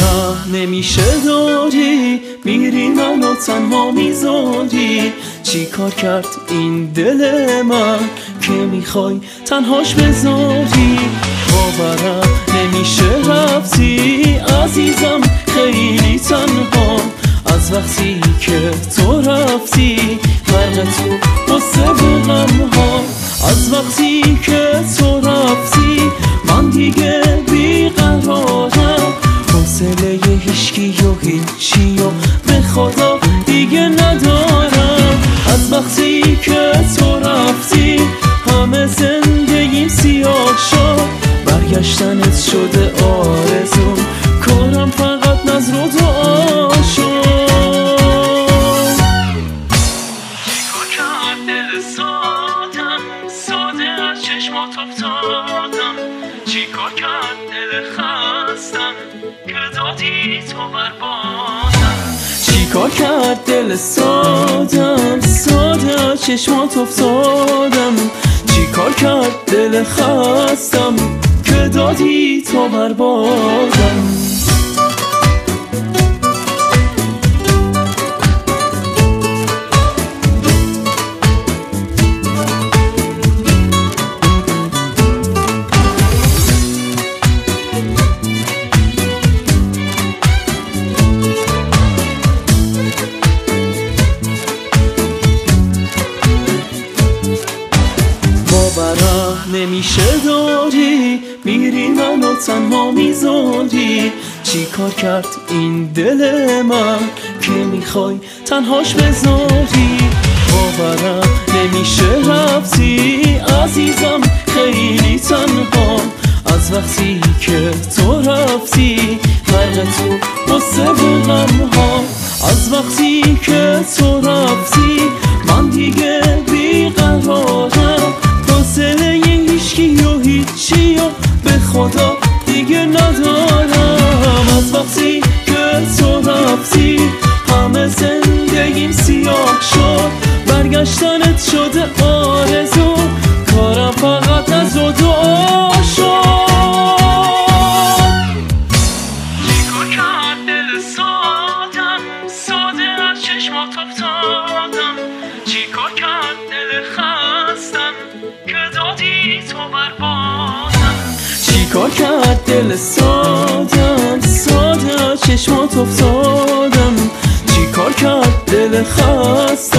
باورم نمیشه داری میری منو تنها میذاری. چی کار کرد این دل من که میخوای تنهاش بذاری؟ باورم نمیشه رفتی عزیزم خیلی تنها. از وقتی که تو رفتی غرق تو غصه و غم ها. از وقتی که تو رفتی من دیگه بیقرارم. حوصله هیچکی و هیچی و به خدا دیگه ندارم. از وقتی که تو رفتی همه زندگیم سیاه شد. برگشتنت شده آرزو کارم فقط نظر و دعا شد. چیکار کرد دل سادم ساده از چشمات افتادم. چیکار کرد دل خستم که دادی تو بربادم. چیکار کرد دل سادم ساده از چشمات افتادم. چیکار کرد دل خستم که دادی تو بربادم. باورم نمیشه داری میری منو تنها میذاری. چی کار کرد این دل من که میخوای تنهاش بذاری؟ باورم نمیشه رفتی عزیزم خیلی تنها. از وقتی که تو رفتی غرق تو غصه و غم ها. از وقتی که تو رفتی من دیگه بیقرارم. حوصله هیچکی و هیچی و به خدا دیگه ندارم. از وقتی که تو رفتی همه زندگیم سیاه شد. برگشتنت شده آرزو کارم فقط از و دعا شد. چیکار کرد دل سادم ساده از چشمات افتادم. چیکار کرد دل خستم که دادی تو بربادم. چیکار کرد دل سادم ساده از چشمات افتادم. چیکار کرد دل خستم